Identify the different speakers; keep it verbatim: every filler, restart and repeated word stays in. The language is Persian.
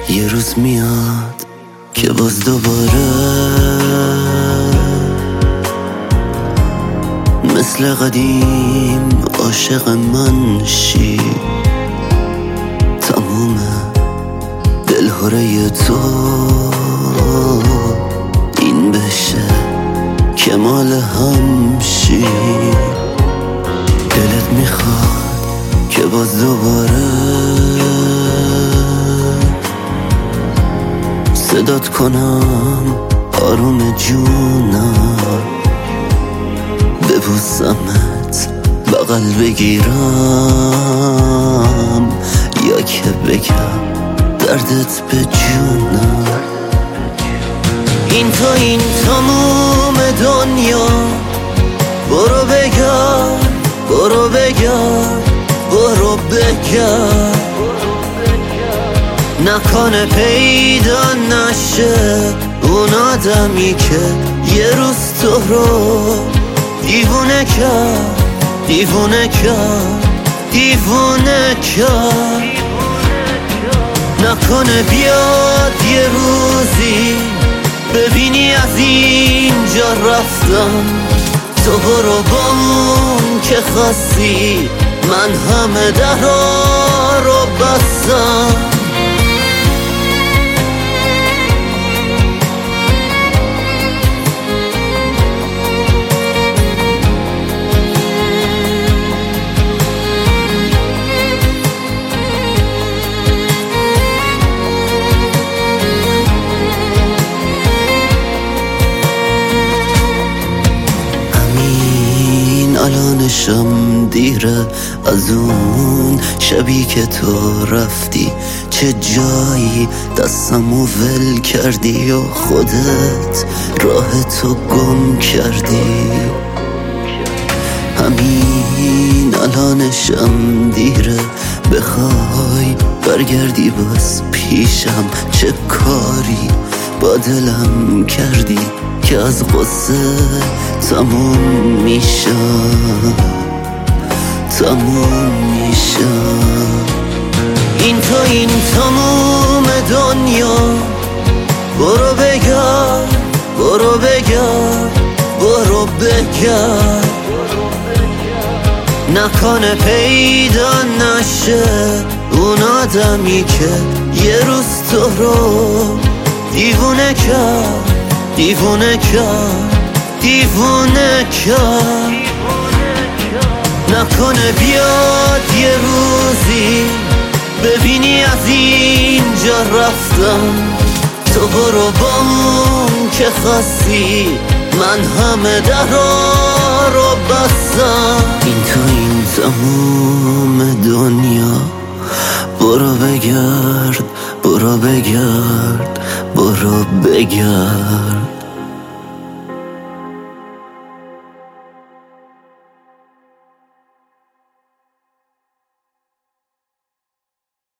Speaker 1: یه روز میاد که باز دوباره مثل قدیم عاشق من شی. تموم دلهوره تو این بشه که مال هم شی. دلت میخواد که باز دوباره صدات کنم آروم جونم، ببوسمت بغل بگیرم یا که بگم دردت به جونم. این تا این تموم دنیا، برو بگرد برو بگرد برو بگرد، نکنه پیدا نشه اون آدمی که یه روز تو رو دیوونه کرد دیوونه کرد دیوونه کرد. نکنه بیاد یه روزی ببینی از اینجا رفتم، تو برو با اون که خواستی، من همه درها رو بستم. الانشم دیره از اون شبی که تو رفتی، چه جایی دستمو ول کردی و خودت راه تو گم کردی. همین الانشم دیره بخوای برگردی باز پیشم، چه کاری با دلم کردی که از قصه تموم میشم تموم میشم. این تا این تموم دنیا، برو بگرد برو بگرد برو بگرد، نکنه پیدا نشه اون آدمی که یه روز تو رو دیوونه کرد دیوونه کرد دیوونه کرد. نکنه بیاد یه روزی ببینی از اینجا رفتم، تو برو با اون که خواستی، من همه درها رو بستم. این تا این تموم دنیا، برو بگرد برو بگرد برو بگرد.